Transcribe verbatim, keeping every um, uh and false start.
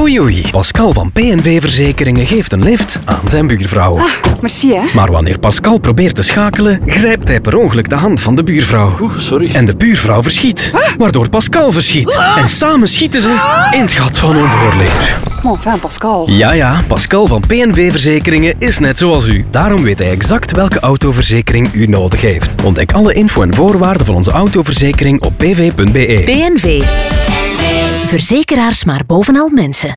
Oei oei, Pascal van P N V-verzekeringen geeft een lift aan zijn buurvrouw. Ah, merci hè. Maar wanneer Pascal probeert te schakelen, grijpt hij per ongeluk de hand van de buurvrouw. Oeh, sorry. En de buurvrouw verschiet, waardoor Pascal verschiet. En samen schieten ze in het gat van hun voorleer. Maar enfin, Pascal. Ja, ja, Pascal van P N V-verzekeringen is net zoals u. Daarom weet hij exact welke autoverzekering u nodig heeft. Ontdek alle info en voorwaarden van onze autoverzekering op p v punt b e. P N V. Verzekeraars maar bovenal mensen.